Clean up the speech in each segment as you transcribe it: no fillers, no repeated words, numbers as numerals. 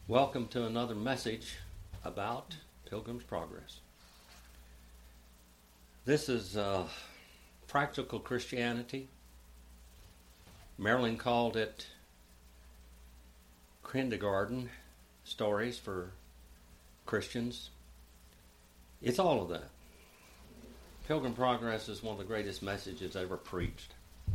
Welcome to another message about Pilgrim's Progress. This is practical Christianity. Marilyn called it kindergarten stories for Christians. It's all of that. Pilgrim Progress is one of the greatest messages ever preached.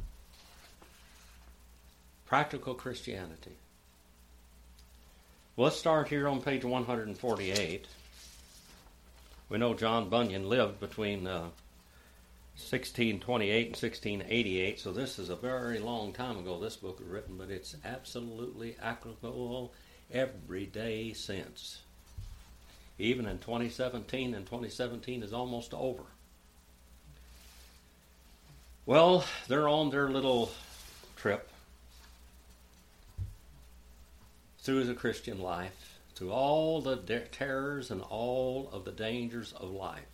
Practical Christianity. Well, let's start here on page 148. We know John Bunyan lived between 1628 and 1688, so this is a very long time ago this book was written, but it's absolutely applicable every day since. Even in 2017, and 2017 is almost over. Well, they're on their little trip through the Christian life, through all the terrors and all of the dangers of life.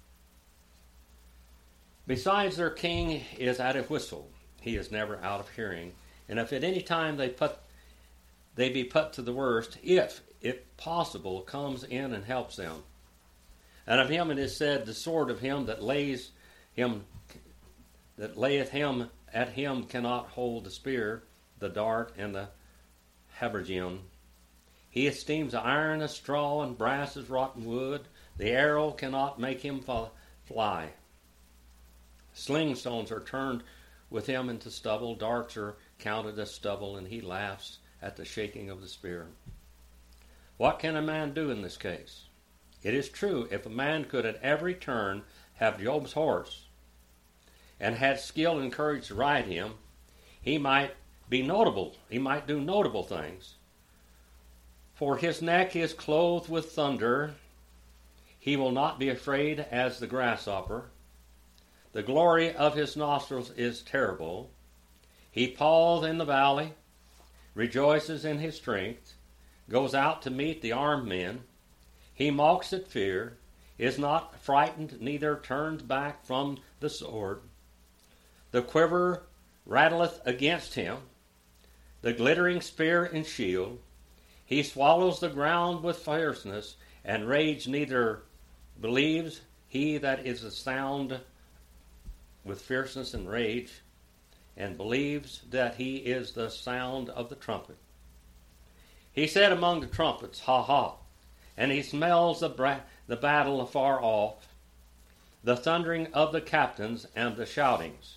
Besides, their king is at a whistle. He is never out of hearing. And if at any time they be put to the worst, if possible, comes in and helps them. And of him it is said, the sword of him that layeth him at him cannot hold the spear, the dart, and the habergeon. He esteems iron as straw and brass as rotten wood. The arrow cannot make him fly. Sling stones are turned with him into stubble. Darts are counted as stubble, and he laughs at the shaking of the spear. What can a man do in this case? It is true, if a man could at every turn have Job's horse, and had skill and courage to ride him, he might be notable. He might do notable things. For his neck is clothed with thunder. He will not be afraid as the grasshopper. The glory of his nostrils is terrible. He paws in the valley, rejoices in his strength, goes out to meet the armed men. He mocks at fear, is not frightened, neither turns back from the sword. The quiver rattleth against him, the glittering spear and shield. He swallows the ground with fierceness, and rage neither believes he that is a sound with fierceness and rage, and believes that he is the sound of the trumpet. He said among the trumpets, ha ha, and he smells the battle afar off, the thundering of the captains and the shoutings.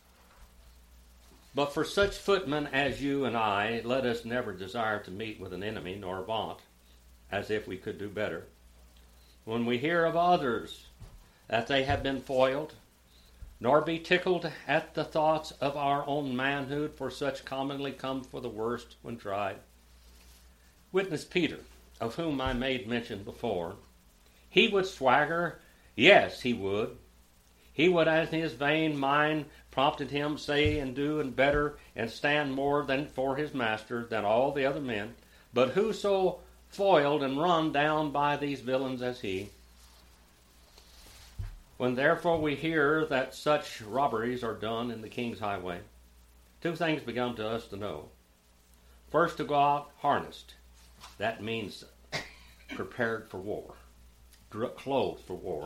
But for such footmen as you and I, let us never desire to meet with an enemy, nor vaunt, as if we could do better. When we hear of others that they have been foiled, nor be tickled at the thoughts of our own manhood, for such commonly come for the worst when tried. Witness Peter, of whom I made mention before. He would swagger, yes, he would. He would, as his vain mind prompted him, say and do and better, and stand more than for his master than all the other men. But who so foiled and run down by these villains as he? When therefore we hear that such robberies are done in the king's highway, two things become to us to know. First, to go out harnessed. That means prepared for war, clothed for war.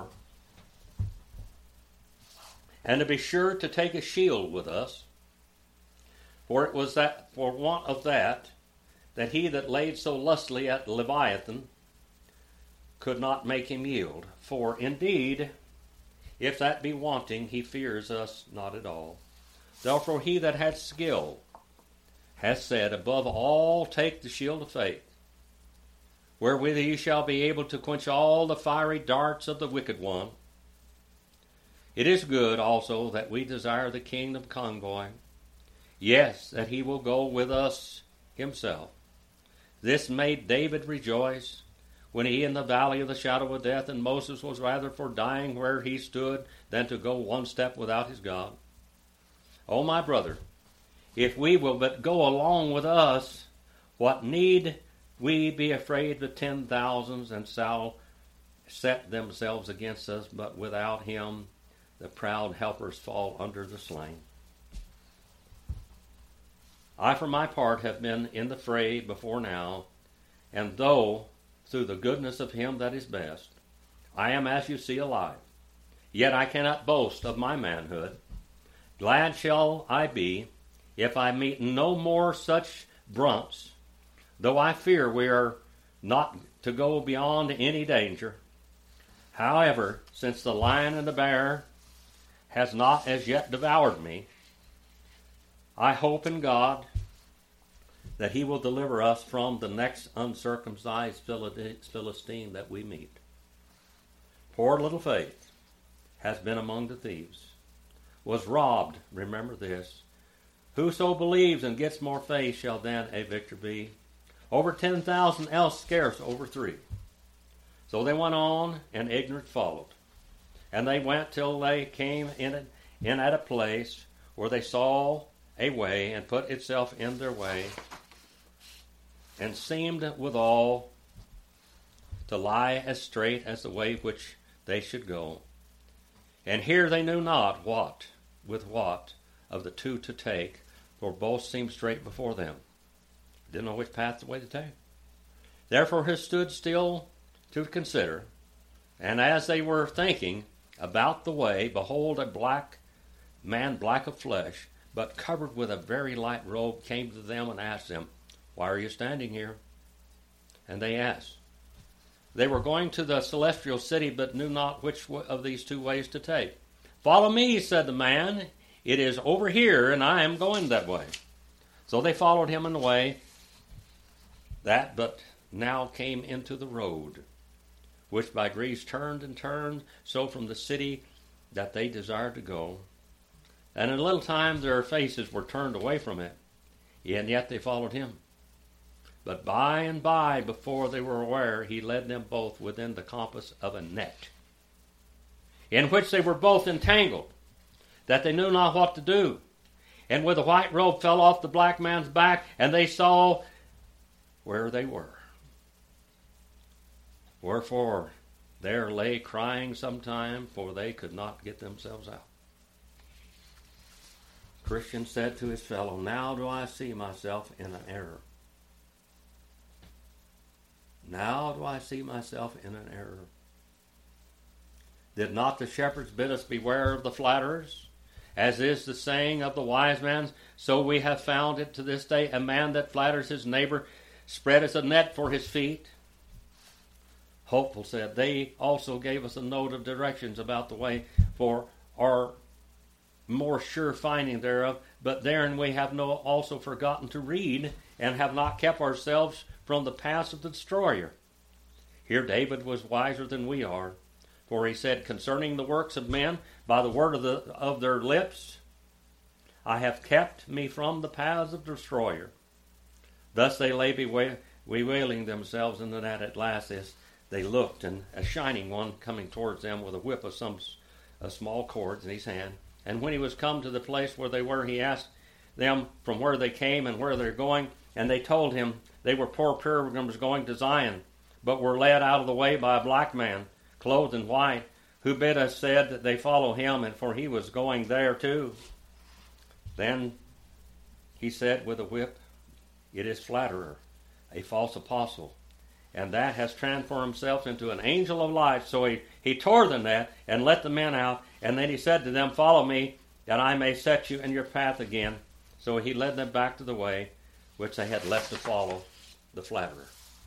And to be sure to take a shield with us, for it was that for want of that he that laid so lustily at Leviathan could not make him yield. For indeed, if that be wanting, he fears us not at all. Therefore he that hath skill hath said, above all take the shield of faith, wherewith ye shall be able to quench all the fiery darts of the wicked one. It is good also that we desire the kingdom convoy, yes, that he will go with us himself. This made David rejoice when he in the valley of the shadow of death, and Moses was rather for dying where he stood than to go one step without his God. O my brother, if we will but go along with us, what need we be afraid of 10,000s and shall set themselves against us, but without him the proud helpers fall under the slain. I, for my part, have been in the fray before now, And though, through the goodness of him that is best, I am as you see alive, yet I cannot boast of my manhood. Glad shall I be if I meet no more such brunts, though I fear we are not to go beyond any danger. However, since the lion and the bear has not as yet devoured me, I hope in God that he will deliver us from the next uncircumcised Philistine that we meet. Poor little Faith has been among the thieves, was robbed, remember this. Whoso believes and gets more faith shall then a victor be. Over 10,000 else scarce over 3. So they went on, and ignorance followed. And they went till they came in at a place where they saw a way, and put itself in their way, and seemed withal to lie as straight as the way which they should go. And here they knew not with what of the two to take, for both seemed straight before them. Didn't know which path the way to take. Therefore he stood still to consider, and as they were thinking about the way, behold, a black man, black of flesh, but covered with a very light robe, came to them and asked them, Why are you standing here? And they asked. They were going to the celestial city, but knew not which of these two ways to take. Follow me, said the man. It is over here, and I am going that way. So they followed him in the way that but now came into the road, which by degrees turned and turned, so from the city that they desired to go. And in a little time their faces were turned away from it, and yet they followed him. But by and by, before they were aware, he led them both within the compass of a net, in which they were both entangled, that they knew not what to do. And with the white robe fell off the black man's back, and they saw where they were. Wherefore there lay crying sometime, for they could not get themselves out. Christian said to his fellow, Now do I see myself in an error. Now do I see myself in an error. Did not the shepherds bid us beware of the flatterers? As is the saying of the wise man, so we have found it to this day, a man that flatters his neighbor spreadeth a net for his feet. Hopeful said, They also gave us a note of directions about the way for our more sure finding thereof, but therein we have also forgotten to read, and have not kept ourselves from the paths of the destroyer. Here David was wiser than we are, for he said, Concerning the works of men, by the word of their lips, I have kept me from the paths of the destroyer. Thus they lay bewailing themselves in the net. At last they looked, and a shining one coming towards them with a whip of some small cords in his hand. And when he was come to the place where they were, he asked them from where they came and where they're going. And they told him they were poor pilgrims going to Zion, but were led out of the way by a black man, clothed in white, who bid us said that they follow him, and for he was going there too. Then he said with a whip, It is flatterer, a false apostle, and that has transformed himself into an angel of light. So he tore the net and let the men out, and then he said to them, Follow me, that I may set you in your path again. So he led them back to the way which they had left to follow the flatterer.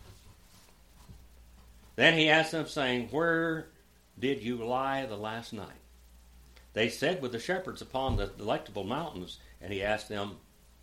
Then he asked them, saying, Where did you lie the last night? They said, With the shepherds upon the delectable mountains. And he asked them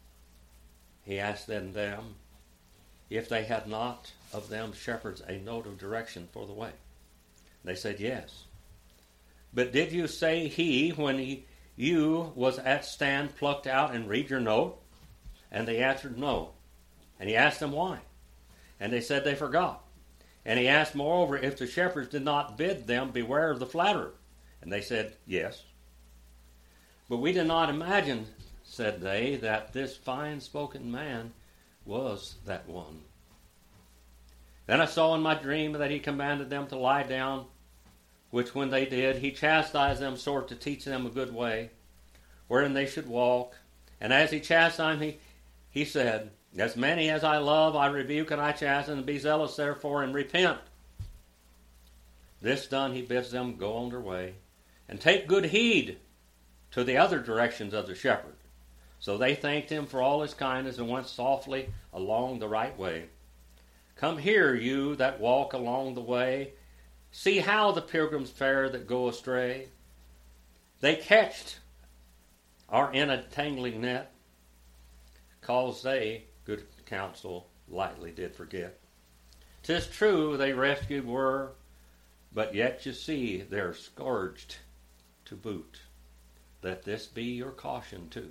if they had not of them shepherds a note of direction for the way. They said, Yes. But did you say he, when you was at stand, plucked out and read your note? And they answered, No. And he asked them why. And they said they forgot. And he asked moreover if the shepherds did not bid them beware of the flatterer. And they said, Yes. But we did not imagine, said they, that this fine-spoken man was that one. Then I saw in my dream that he commanded them to lie down, which when they did, he chastised them sore to teach them a good way, wherein they should walk. And as he chastised them, he said, As many as I love, I rebuke and I chasten, and be zealous therefore, and repent. This done, he bids them go on their way, and take good heed to the other directions of the shepherd. So they thanked him for all his kindness, and went softly along the right way. Come here, you that walk along the way, see how the pilgrims fare that go astray. They catched are in a tangling net, 'cause they good counsel lightly did forget. 'Tis true they rescued were, but yet you see they're scourged to boot. Let this be your caution too.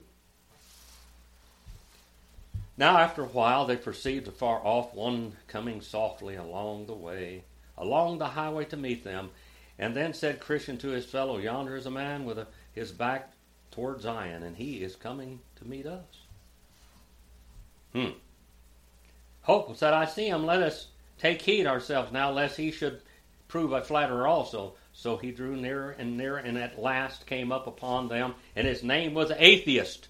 Now after a while they perceived afar off one coming softly along the way, along the highway to meet them. And then said Christian to his fellow, Yonder is a man with his back toward Zion, and he is coming to meet us. Hope said, I see him. Let us take heed ourselves now, lest he should prove a flatterer also. So he drew nearer, and at last came up upon them, and his name was Atheist.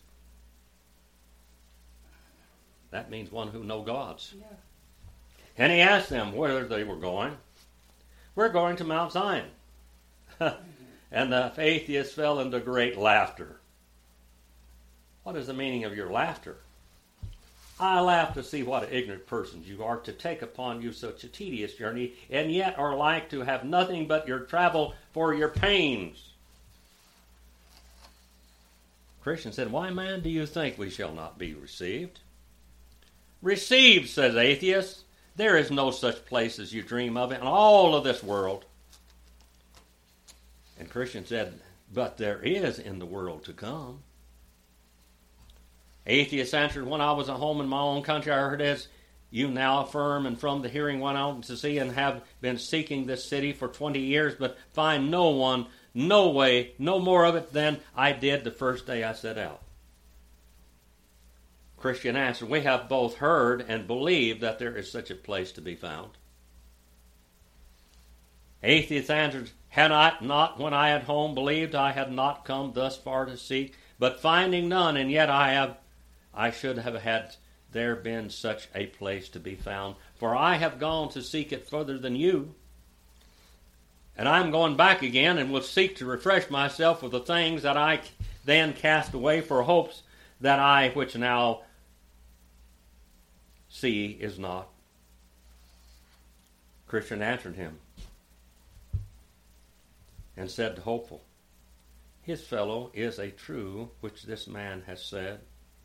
That means one who knows gods. Yeah. And he asked them where they were going. We're going to Mount Zion. And the atheist fell into great laughter. What is the meaning of your laughter? I laugh to see what ignorant persons you are, to take upon you such a tedious journey, and yet are like to have nothing but your travel for your pains. Christian said, Why, man, do you think we shall not be received? Received, says Atheist. There is no such place as you dream of in all of this world. And Christian said, But there is in the world to come. Atheist answered, When I was at home in my own country, I heard as you now affirm, and from the hearing went out to see, and have been seeking this city for 20 years, but find no one, no way, no more of it than I did the first day I set out. Christian answered, We have both heard and believed that there is such a place to be found. Atheist answered, Had I not, when I at home, believed I had not come thus far to seek, but finding none, and yet I should have had there been such a place to be found, for I have gone to seek it further than you. And I am going back again, and will seek to refresh myself with the things that I then cast away, for hopes that I, which now see, is not. Christian answered him, and said to Hopeful, His fellow is a true which this man has said.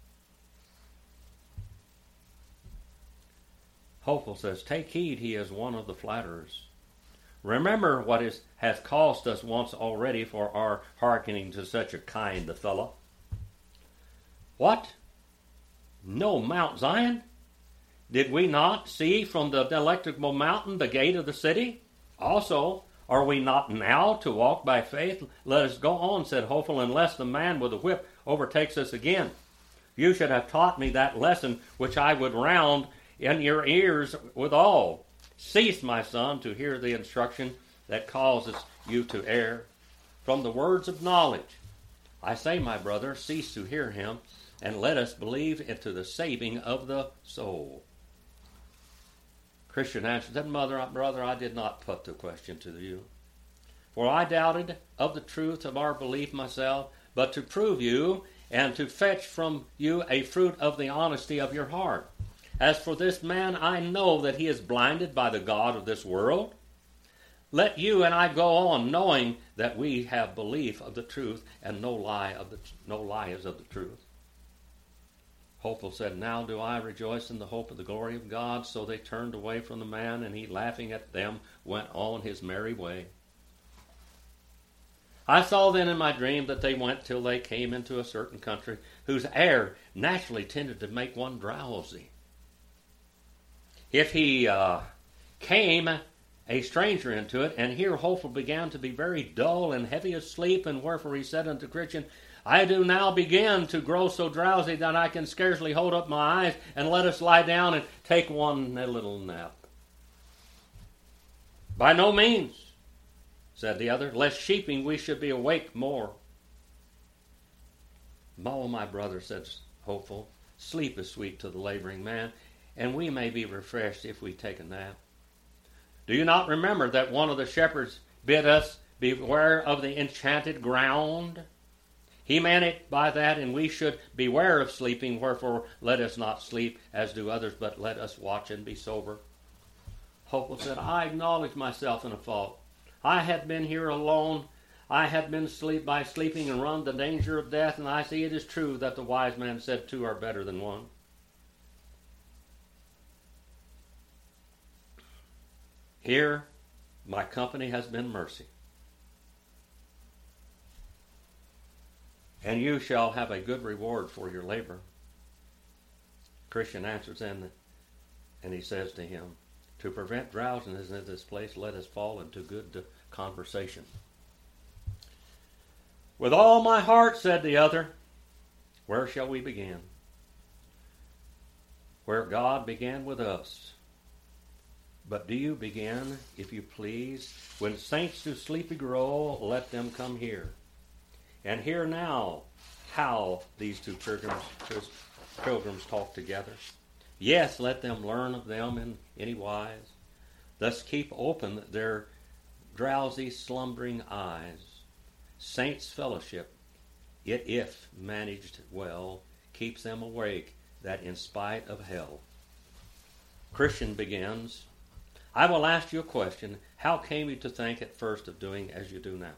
Hopeful says, Take heed, he is one of the flatterers. Remember what has cost us once already for our hearkening to such a kind a fellow. What? No Mount Zion? Did we not see from the delectable mountain the gate of the city? Also, are we not now to walk by faith? Let us go on, said Hopeful, unless the man with the whip overtakes us again. You should have taught me that lesson which I would round in your ears withal. Cease, my son, to hear the instruction that causes you to err. From the words of knowledge, I say, my brother, cease to hear him, and let us believe into the saving of the soul. Christian answered, then, brother, I did not put the question to you. For I doubted of the truth of our belief myself, but to prove you, and to fetch from you a fruit of the honesty of your heart. As for this man, I know that he is blinded by the god of this world. Let you and I go on, knowing that we have belief of the truth, and no lie is of the truth. Hopeful said, Now do I rejoice in the hope of the glory of God. So they turned away from the man, and he, laughing at them, went on his merry way. I saw then in my dream that they went till they came into a certain country, whose air naturally tended to make one drowsy. If he came a stranger into it, and here Hopeful began to be very dull and heavy of sleep, and wherefore he said unto Christian, I do now begin to grow so drowsy that I can scarcely hold up my eyes, and let us lie down and take one little nap. By no means, said the other, lest sheeping we should be awake more. Oh, my brother, said Hopeful, Sleep is sweet to the laboring man, and we may be refreshed if we take a nap. Do you not remember that one of the shepherds bid us beware of the enchanted ground? He meant it by that, and we should beware of sleeping, wherefore let us not sleep as do others, but let us watch and be sober. Hopeful said, I acknowledge myself in a fault. I had been here alone. I had been by sleeping and run the danger of death, and I see it is true that the wise man said 2 are better than 1. Here my company has been mercy, and you shall have a good reward for your labor. Christian answers and he says to him, to prevent drowsiness in this place, let us fall into good conversation. With all my heart, said the other. Where shall we begin? Where God began with us. But do you begin, if you please? When saints do sleepy grow, let them come here. And hear now how these 2 pilgrims talk together. Yes, let them learn of them in any wise. Thus keep open their drowsy, slumbering eyes. Saints' fellowship, it if managed well, keeps them awake, that in spite of hell. Christian begins, I will ask you a question. How came you to think at first of doing as you do now?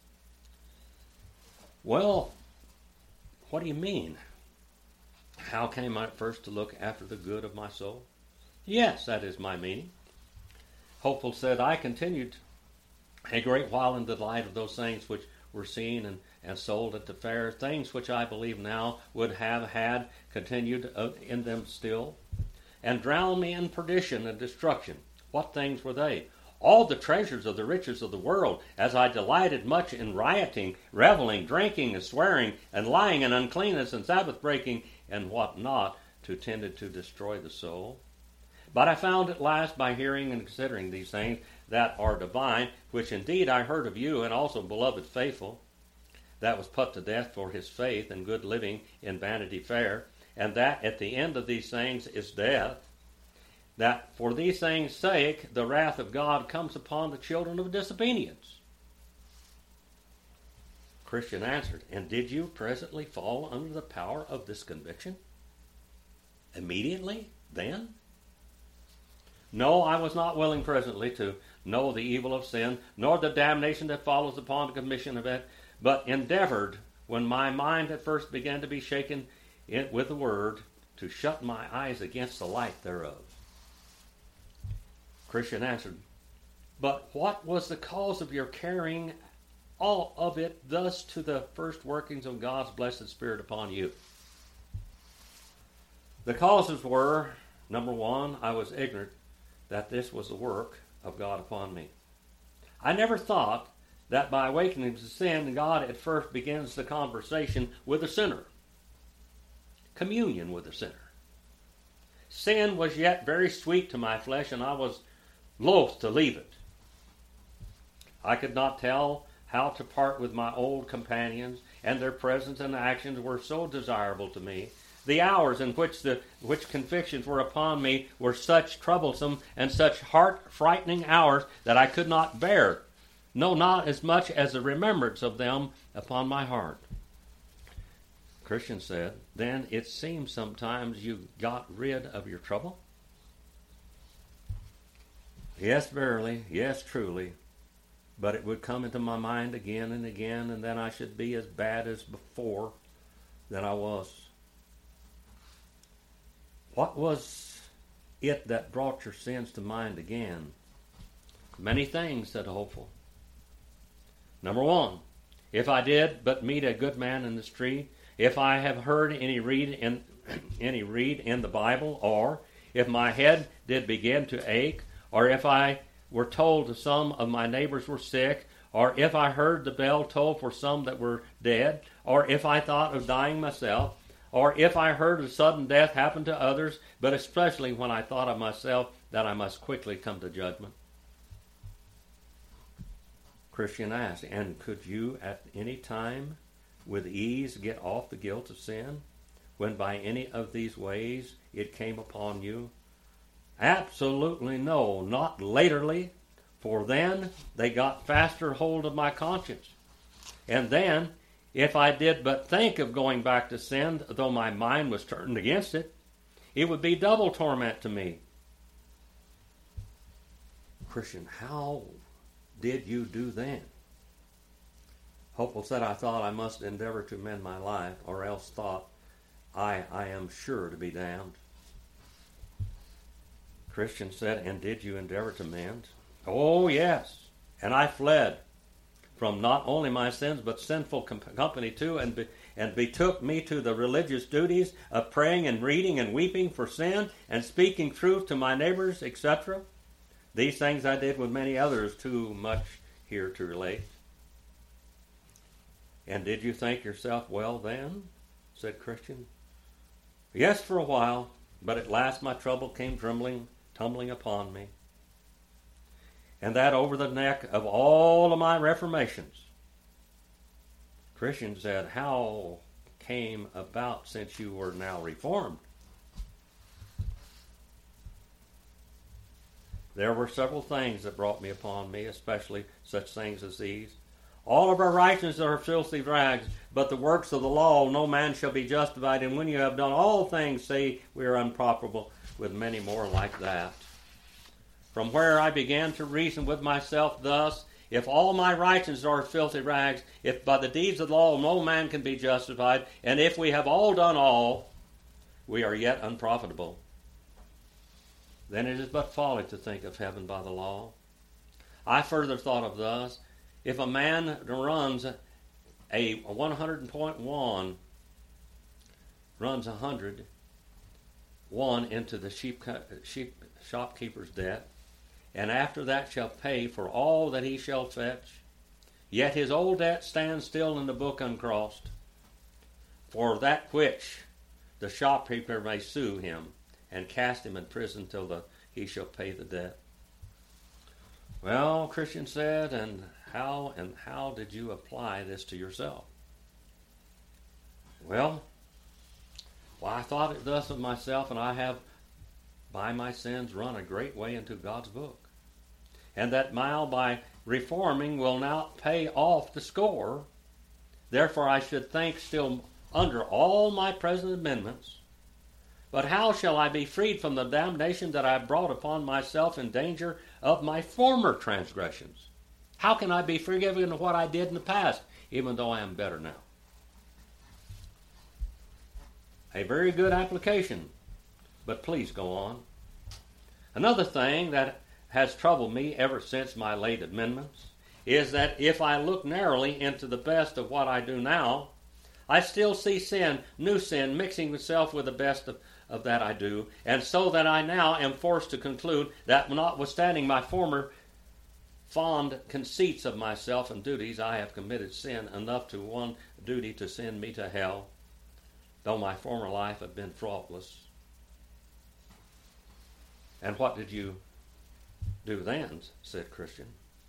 Well, what do you mean? How came I at first to look after the good of my soul? Yes, that is my meaning. Hopeful said, I continued a great while in the light of those things which were seen and sold at the fair, things which I believe now would have had continued in them still, and drowned me in perdition and destruction. What things were they? All the treasures of the riches of the world, as I delighted much in rioting, reveling, drinking, and swearing, and lying, and uncleanness, and Sabbath breaking, and what not, to tended to destroy the soul. But I found at last, by hearing and considering these things that are divine, which indeed I heard of you, and also beloved faithful, that was put to death for his faith and good living in Vanity Fair, and that at the end of these things is death, that for these things' sake the wrath of God comes upon the children of disobedience. Christian answered, and did you presently fall under the power of this conviction? Immediately, then? No, I was not willing presently to know the evil of sin, nor the damnation that follows upon the commission of it, but endeavored, when my mind at first began to be shaken with the word, to shut my eyes against the light thereof. Christian answered, but what was the cause of your carrying all of it thus to the first workings of God's blessed Spirit upon you? The causes were, number 1, I was ignorant that this was the work of God upon me. I never thought that by awakening to sin, God at first begins the conversation with the sinner. Communion with the sinner. Sin was yet very sweet to my flesh, and I was loath to leave it. I could not tell how to part with my old companions, and their presence and actions were so desirable to me. The hours in which convictions were upon me were such troublesome and such heart-frightening hours that I could not bear, no, not as much as the remembrance of them upon my heart. Christian said, then it seems sometimes you got rid of your trouble? Yes, verily, yes, truly. But it would come into my mind again and again, and then I should be as bad as before that I was. What was it that brought your sins to mind again? Many things, said Hopeful. Number 1, if I did but meet a good man in the street, if I have heard any read in the Bible, or if my head did begin to ache, or if I were told that some of my neighbors were sick, or if I heard the bell toll for some that were dead, or if I thought of dying myself, or if I heard a sudden death happen to others, but especially when I thought of myself that I must quickly come to judgment. Christian asked, and could you at any time with ease get off the guilt of sin, when by any of these ways it came upon you? Absolutely no, not latterly, for then they got faster hold of my conscience. And then, if I did but think of going back to sin, though my mind was turned against it, it would be double torment to me. Christian, how did you do then? Hopeful said, I thought I must endeavor to mend my life, or else thought I am sure to be damned. Christian said, and did you endeavor to mend? Oh, yes. And I fled from not only my sins, but sinful company too, and betook me to the religious duties of praying and reading and weeping for sin, and speaking truth to my neighbors, etc. These things I did with many others, too much here to relate. And did you think yourself well then? Said Christian. Yes, for a while, but at last my trouble came tumbling upon me. And that over the neck of all of my reformations. Christian said, how came about since you were now reformed? There were several things that brought me upon me, especially such things as these. All of our righteousness are filthy rags, but the works of the law no man shall be justified. And when you have done all things, say we are unprofitable, with many more like that. From where I began to reason with myself thus, if all my righteousness are filthy rags, if by the deeds of the law no man can be justified, and if we have all done all, we are yet unprofitable, then it is but folly to think of heaven by the law. I further thought of thus, if a man runs a 100.1, runs 101 into the sheep shopkeeper's debt, and after that shall pay for all that he shall fetch, yet his old debt stands still in the book uncrossed, for that which the shopkeeper may sue him, and cast him in prison till he shall pay the debt. Well, Christian said, and how did you apply this to yourself? Well, I thought it thus of myself, and I have by my sins run a great way into God's book, and that mile by reforming will now pay off the score. Therefore I should think still under all my present amendments. But how shall I be freed from the damnation that I brought upon myself in danger of my former transgressions? How can I be forgiven of what I did in the past, even though I am better now? A very good application, but please go on. Another thing that has troubled me ever since my late amendments is that if I look narrowly into the best of what I do now, I still see sin, new sin, mixing itself with the best of that I do, and so that I now am forced to conclude that notwithstanding my former fond conceits of myself and duties, I have committed sin enough to one duty to send me to hell, though my former life had been faultless. And what did you do then? Said Christian.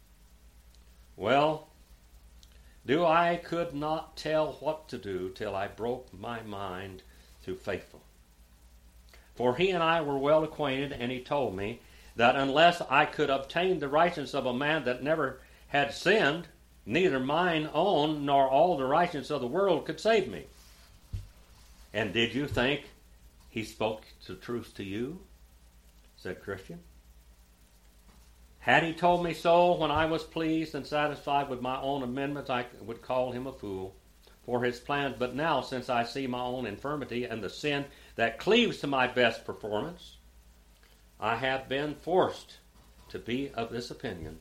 Well, I could not tell what to do till I broke my mind to Faithful. For he and I were well acquainted, and he told me that unless I could obtain the righteousness of a man that never had sinned, neither mine own nor all the righteousness of the world could save me. And did you think he spoke the truth to you? Said Christian. Had he told me so when I was pleased and satisfied with my own amendments, I would call him a fool for his plans. But now, since I see my own infirmity and the sin that cleaves to my best performance, I have been forced to be of this opinion,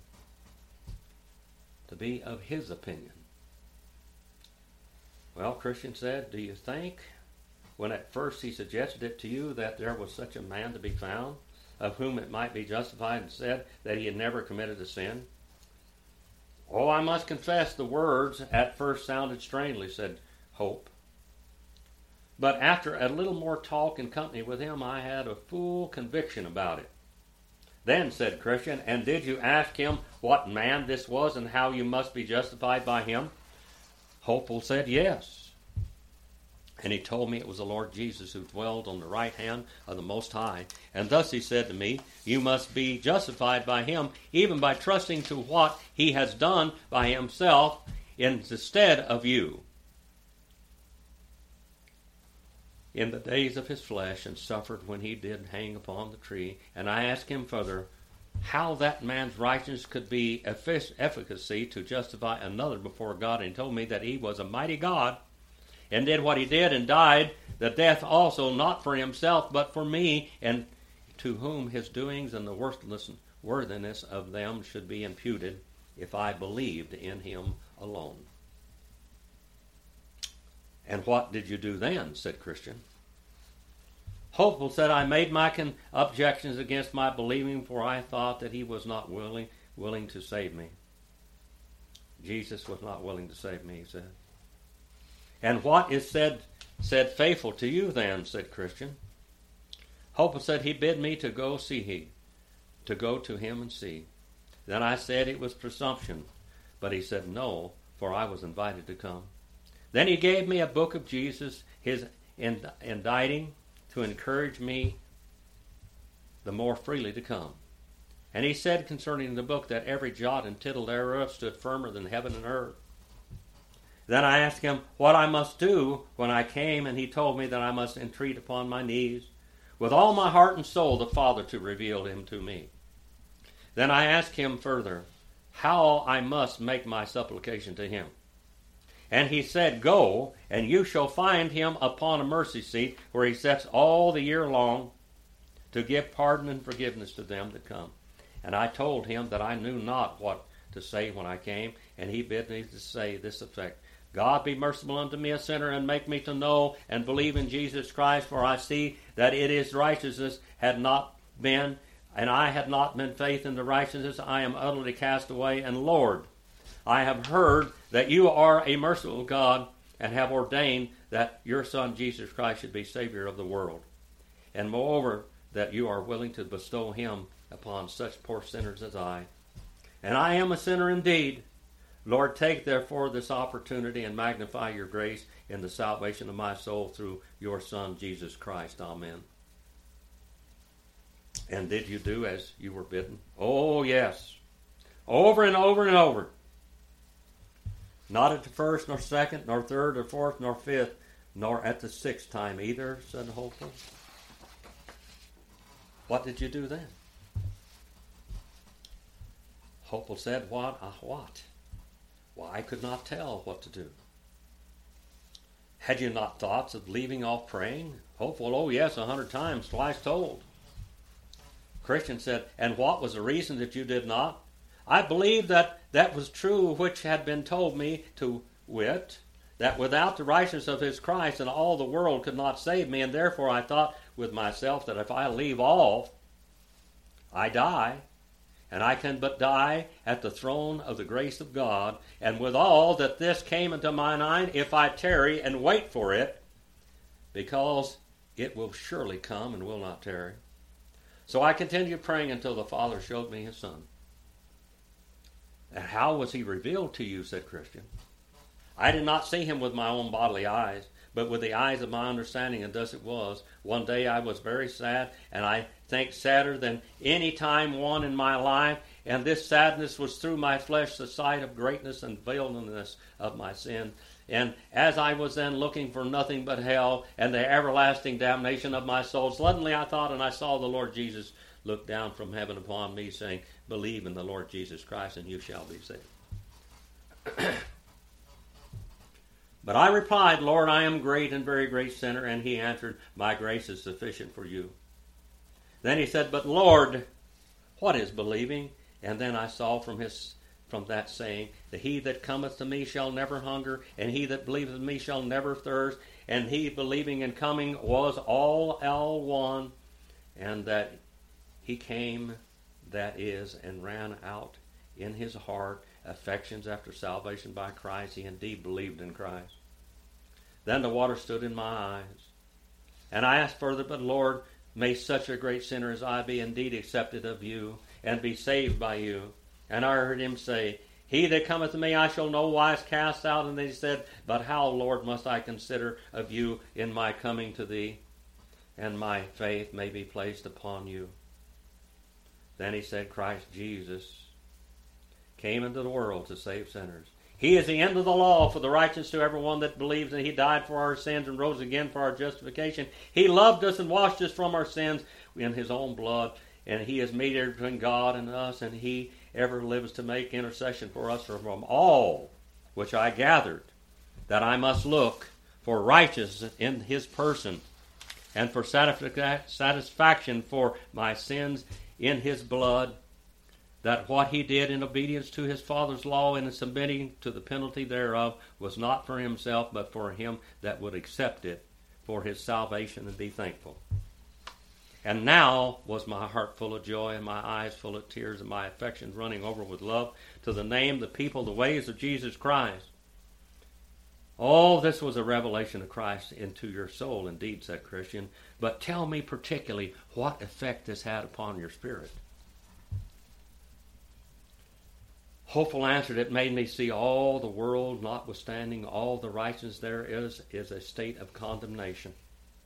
to be of his opinion. Well, Christian said, do you think, when at first he suggested it to you, that there was such a man to be found, of whom it might be justified and said that he had never committed a sin? Oh, I must confess the words at first sounded strangely, said Hope. But after a little more talk and company with him, I had a full conviction about it. Then, said Christian, and did you ask him what man this was and how you must be justified by him? Hopeful said yes. And he told me it was the Lord Jesus who dwelled on the right hand of the Most High. And thus he said to me, you must be justified by him, even by trusting to what he has done by himself instead of you in the days of his flesh, and suffered when he did hang upon the tree. And I asked him further, how that man's righteousness could be efficacy to justify another before God. And he told me that he was a mighty God, and did what he did, and died the death also, not for himself, but for me, and to whom his doings and the worthiness of them should be imputed, if I believed in him alone. And what did you do then? Said Christian. Hopeful said, I made my objections against my believing, for I thought that he was not willing to save me. Jesus was not willing to save me, he said. And what is said faithful to you then? Said Christian. Hopeful said, he bid me to go to him and see. Then I said it was presumption, but he said no, for I was invited to come. Then he gave me a book of Jesus, his indicting, to encourage me the more freely to come. And he said concerning the book that every jot and tittle thereof stood firmer than heaven and earth. Then I asked him what I must do when I came, and he told me that I must entreat upon my knees with all my heart and soul the Father to reveal him to me. Then I asked him further how I must make my supplication to him. And he said, go, and you shall find him upon a mercy seat, where he sits all the year long to give pardon and forgiveness to them that come. And I told him that I knew not what to say when I came, and he bid me to say this effect, God be merciful unto me, a sinner, and make me to know and believe in Jesus Christ, for I see that it is righteousness had not been, and I had not been faith in the righteousness. I am utterly cast away. And Lord, I have heard that you are a merciful God, and have ordained that your Son Jesus Christ should be Savior of the world. And moreover, that you are willing to bestow him upon such poor sinners as I. And I am a sinner indeed. Lord, take therefore this opportunity and magnify your grace in the salvation of my soul through your Son, Jesus Christ. Amen. And did you do as you were bidden? Oh, yes. Over and over and over. Not at the first, nor second, nor third, or fourth, nor fifth, nor at the sixth time either, said Hopeful. What did you do then? Hopeful said, what? Well, I could not tell what to do. Had you not thoughts of leaving off praying? Hopeful, oh yes, 100 times, twice told. Christian said, and what was the reason that you did not? I believe that was true which had been told me, to wit, that without the righteousness of his Christ and all the world could not save me, and therefore I thought with myself that if I leave off, I die. And I can but die at the throne of the grace of God, and withal that this came into my mind, if I tarry and wait for it, because it will surely come and will not tarry. So I continued praying until the Father showed me his Son. And how was he revealed to you, said Christian? I did not see him with my own bodily eyes, but with the eyes of my understanding, and thus it was. One day I was very sad, and I think sadder than any time one in my life, and this sadness was through my flesh the sight of greatness and vileness of my sin. And as I was then looking for nothing but hell and the everlasting damnation of my soul, suddenly I thought, and I saw the Lord Jesus look down from heaven upon me, saying, believe in the Lord Jesus Christ, and you shall be saved. But I replied, Lord, I am great and very great sinner. And he answered, my grace is sufficient for you. Then he said, but Lord, what is believing? And then I saw from that saying, that he that cometh to me shall never hunger, and he that believeth in me shall never thirst. And he believing and coming was all one, and that he came, that is, and ran out in his heart affections after salvation by Christ. He indeed believed in Christ. Then the water stood in my eyes. And I asked further, but Lord, may such a great sinner as I be indeed accepted of you, and be saved by you. And I heard him say, He that cometh to me I shall no wise cast out. And they said, But how, Lord, must I consider of you in my coming to thee, and my faith may be placed upon you? Then he said, Christ Jesus came into the world to save sinners. He is the end of the law for the righteous to everyone that believes that he died for our sins and rose again for our justification. He loved us and washed us from our sins in his own blood, and he is mediator between God and us, and he ever lives to make intercession for us from all which I gathered, that I must look for righteousness in his person, and for satisfaction for my sins in his blood, that what he did in obedience to his Father's law and in submitting to the penalty thereof was not for himself, but for him that would accept it for his salvation and be thankful. And now was my heart full of joy, and my eyes full of tears, and my affections running over with love to the name, the people, the ways of Jesus Christ. All this was a revelation of Christ into your soul, indeed, said Christian. But tell me particularly what effect this had upon your spirit. Hopeful answered, it made me see all the world, notwithstanding all the righteousness there is a state of condemnation.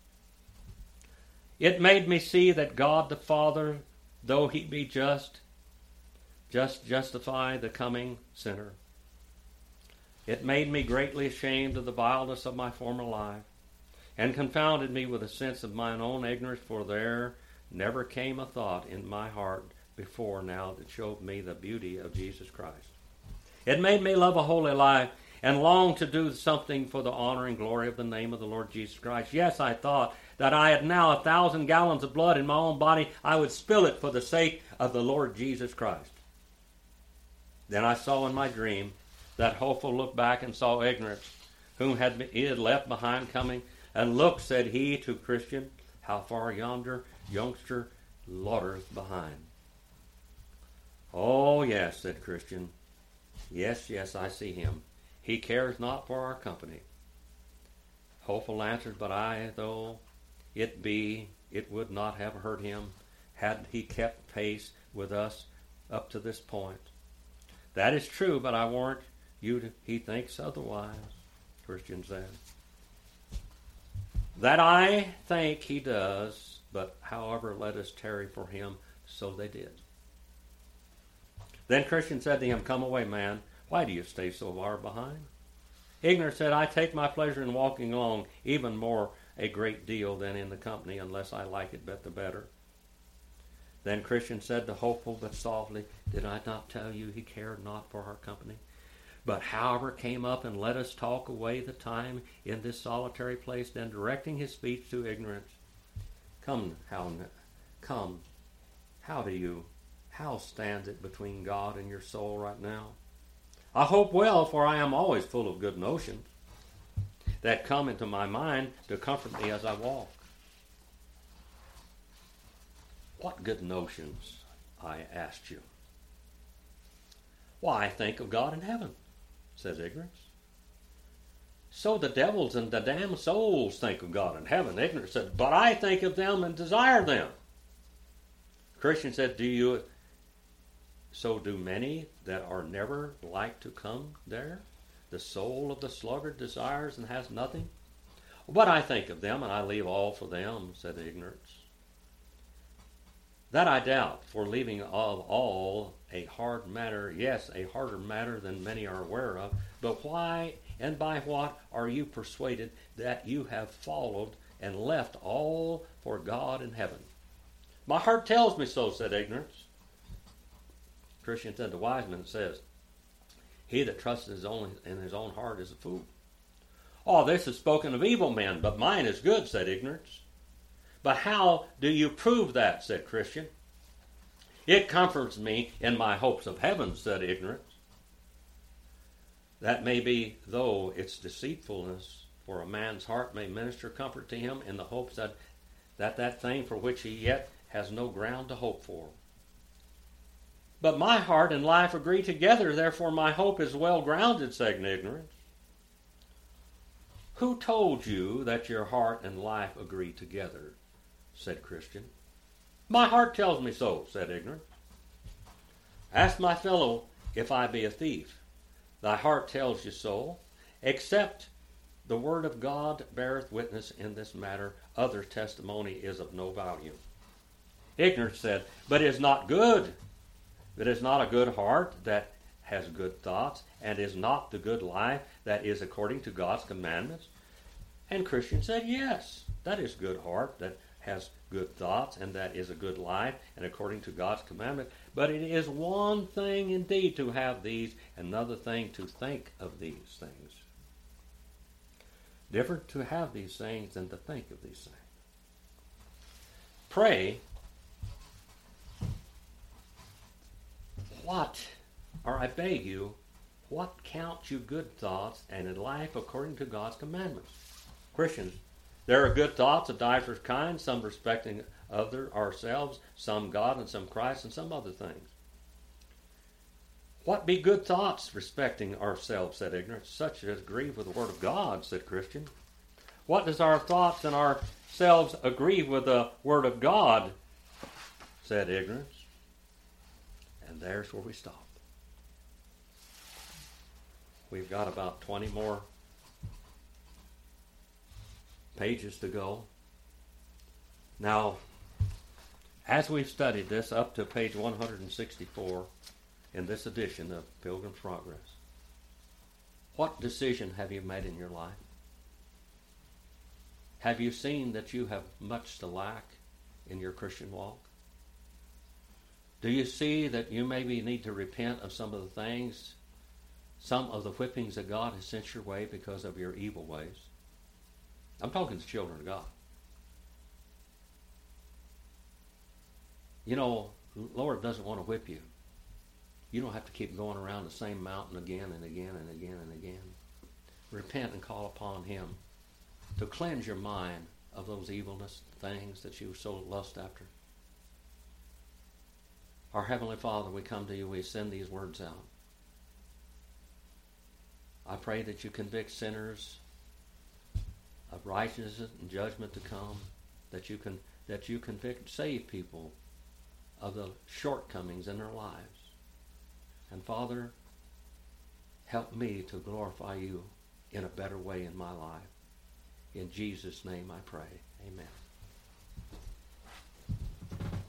It made me see that God the Father, though he be just justify the coming sinner. It made me greatly ashamed of the vileness of my former life, and confounded me with a sense of mine own ignorance, for there never came a thought in my heart before now that showed me the beauty of Jesus Christ. It made me love a holy life and long to do something for the honor and glory of the name of the Lord Jesus Christ. Yes, I thought that I had now 1,000 gallons of blood in my own body. I would spill it for the sake of the Lord Jesus Christ. Then I saw in my dream that hopeful looked back and saw ignorance, whom he had left behind coming. And look, said he to Christian, how far yonder youngster loitereth behind. Oh, yes, said Christian. Yes, I see him. He cares not for our company. Hopeful answered, but I, though it be, it would not have hurt him had he kept pace with us up to this point. That is true, but I warrant you he thinks otherwise, Christian said. That I think he does, but however let us tarry for him. So they did. Then Christian said to him, Come away, man. Why do you stay so far behind? Ignorant said, I take my pleasure in walking along, even more a great deal than in the company, unless I like it the better. Then Christian said to Hopeful, but softly, Did I not tell you he cared not for our company? But however came up and let us talk away the time in this solitary place, then directing his speech to ignorance. Come, how stands it between God and your soul right now? I hope well, for I am always full of good notions that come into my mind to comfort me as I walk. What good notions? I asked you. Why, I think of God in heaven, says ignorance. So the devils and the damned souls think of God in heaven. Ignorance said, but I think of them and desire them. Christian said, so do many that are never like to come there? The soul of the sluggard desires and has nothing? But I think of them, and I leave all for them, said ignorance. That I doubt, for leaving of all a hard matter, yes, a harder matter than many are aware of. But why and by what are you persuaded that you have followed and left all for God in heaven? My heart tells me so, said ignorance. Christian said, the wise man says, he that trusts in his own heart is a fool. Oh, this is spoken of evil men, but mine is good, said ignorance. But how do you prove that, said Christian. It comforts me in my hopes of heaven, said ignorance. That may be, though its deceitfulness, for a man's heart may minister comfort to him in the hopes that thing for which he yet has no ground to hope for. But my heart and life agree together, therefore my hope is well grounded, said ignorance. Who told you that your heart and life agree together, said Christian. My heart tells me so, said ignorance. Ask my fellow if I be a thief? Thy heart tells you so. Except the word of God beareth witness in this matter, other testimony is of no value. Ignorance said, but it is not good. It is not a good heart that has good thoughts, and is not the good life that is according to God's commandments. And Christian said, yes, that is good heart that has good thoughts, and that is a good life, and according to God's commandment. But it is one thing indeed to have these, another thing to think of these things. Different to have these things than to think of these things. Pray, I beg you, what counts you good thoughts and in life according to God's commandments? Christians, there are good thoughts of diverse kinds, some respecting ourselves, some God and some Christ, and some other things. What be good thoughts respecting ourselves, said Ignorance, such as agree with the word of God, said Christian. What does our thoughts and ourselves agree with the word of God, said Ignorance. And there's where we stop. We've got about 20 more pages to go. Now, as we've studied this up to page 164 in this edition of Pilgrim's Progress, what decision have you made in your life? Have you seen that you have much to lack in your Christian walk? Do you see that you maybe need to repent of some of the things, some of the whippings that God has sent your way because of your evil ways? I'm talking to children of God. You know, the Lord doesn't want to whip you. You don't have to keep going around the same mountain again and again and again and again. Repent and call upon Him to cleanse your mind of those evilness things that you so lust after. Our Heavenly Father, we come to you, we send these words out. I pray that you convict sinners of righteousness and judgment to come, that you convict, save people of the shortcomings in their lives. And Father, help me to glorify you in a better way in my life. In Jesus' name I pray. Amen.